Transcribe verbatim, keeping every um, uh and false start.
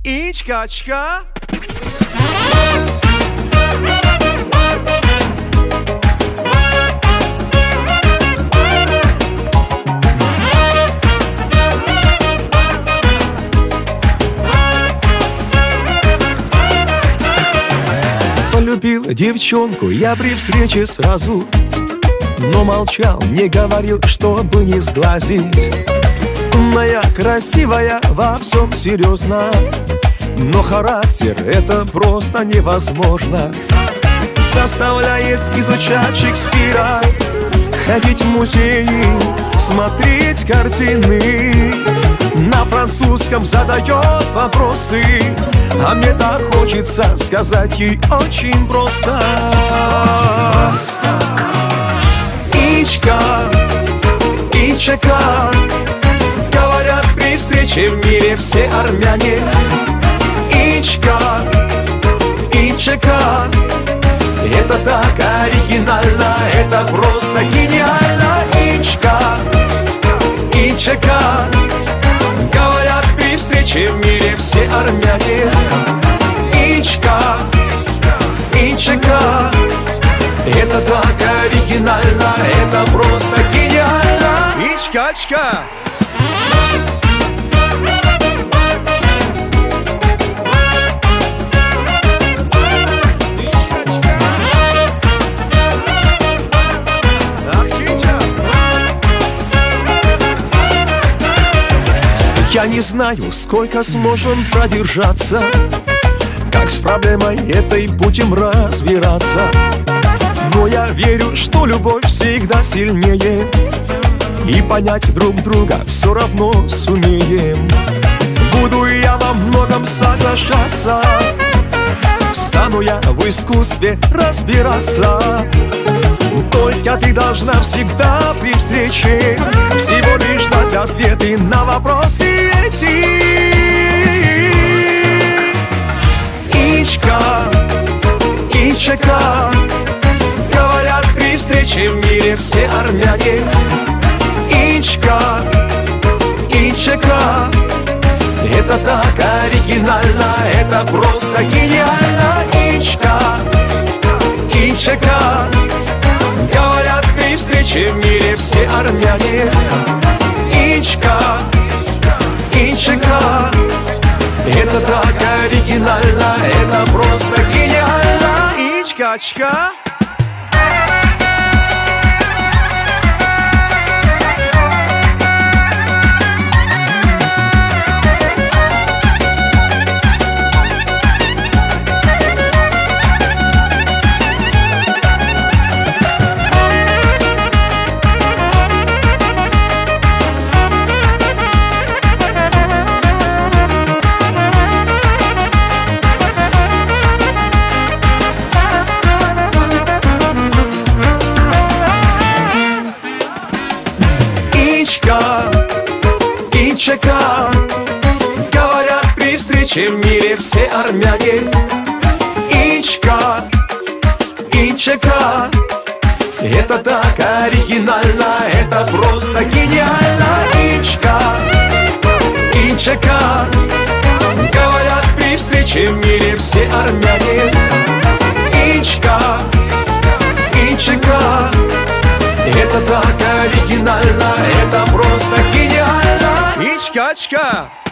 Ичка-чка. Полюбил девчонку я при встрече сразу, но молчал, не говорил, чтобы не сглазить. Моя красивая во всем серьезно, но характер это просто невозможно. Заставляет изучать Шекспира, ходить в музеи, смотреть картины. На французском задает вопросы, а мне так хочется сказать ей очень просто. Ичка, ичка, говорят при встрече в мире все армяне. Ичка, ичка, это так оригинально, это просто гениально. Ичка, ичка, говорят при встрече в мире все армяне. Ичка, ичка, это так оригинально, это просто гениально. Ичка-чка. Я не знаю, сколько сможем продержаться, как с проблемой этой будем разбираться. Но я верю, что любовь всегда сильнее, и понять друг друга все равно сумеем. Буду я во многом соглашаться, стану я в искусстве разбираться. Только ты должна всегда при встрече всего лишь ждать ответы на вопросы эти. Ичка, ичка, говорят при встрече в мире все армяне. Ичка, ичка, это так оригинально, это просто гениально. Ичка, ичка, говорят при встрече в мире все армяне. Ичка, ичка, это так оригинально, это просто гениально. Ичка-чка. Ичка, говорят при встрече в мире все армяне. Ичка, ичка, это так оригинально, это просто гениально. Ичка, ичка, говорят при встрече в мире все армяне. Ичка, ичка, это так оригинально, это просто гениально. Ичка-чка.